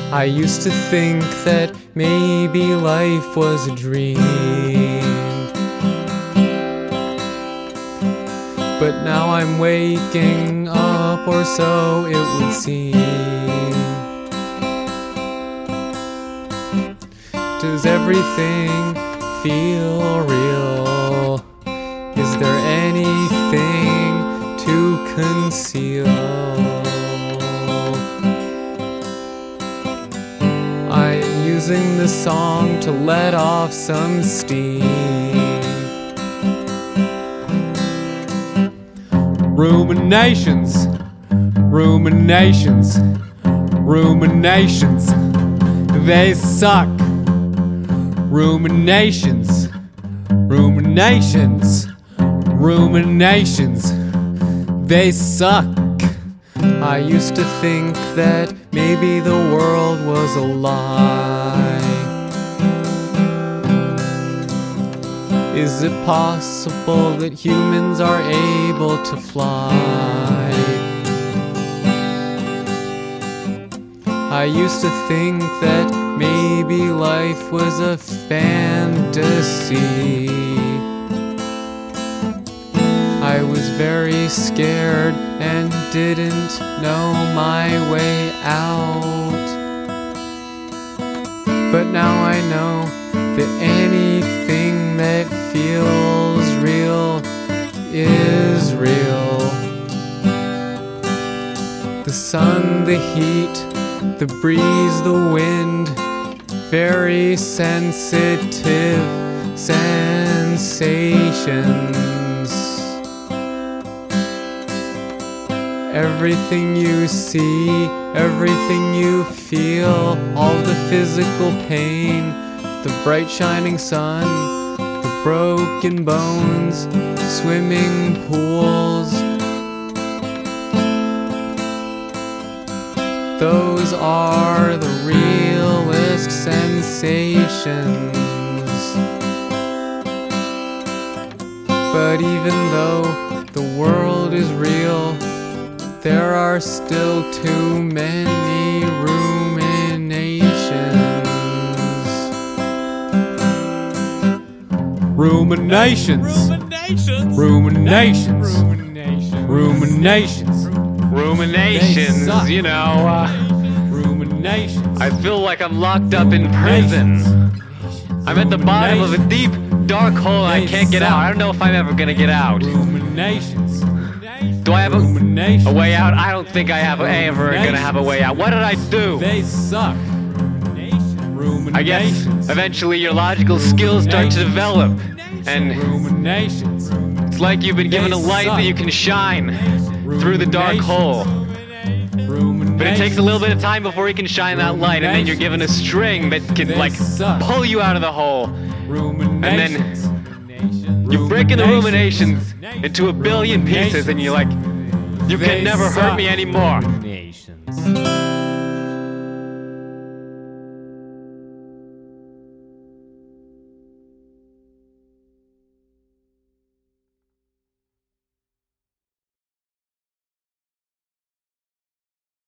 I used to think that maybe life was a dream, but now I'm waking up, or so it would seem. Does everything feel real? Is there anything to conceal? I'm using this song to let off some steam. Ruminations, ruminations, ruminations, they suck. Ruminations, ruminations, ruminations, they suck. I used to think that maybe the world was a lie. Is it possible that humans are able to fly? I used to think that maybe life was a fantasy. I was very scared and didn't know my way out. But now I know that anything that feels real is real. The sun, the heat, the breeze, the wind, very sensitive sensations. Everything you see, everything you feel, all the physical pain, the bright shining sun, the broken bones, swimming pools. Those are the realest sensations. But even though the world is real, there are still too many ruminations. Ruminations. Ruminations. Ruminations. Ruminations, you know, ruminations. I feel like I'm locked up in prison. I'm at the bottom of a deep, dark hole and I can't get out. I don't know if I'm ever gonna get out. Ruminations. Do I have a way out? I don't think I have ever gonna have a way out. What did I do? They suck. I guess eventually your logical skills start to develop, and ruminations. it's like you've been given a light that you can shine through the dark hole. But it takes a little bit of time before you can shine that light, and then you're given a string that can like pull you out of the hole. And then you're breaking the ruminations into a billion pieces, and you're like, you can never hurt me anymore. Ruminations.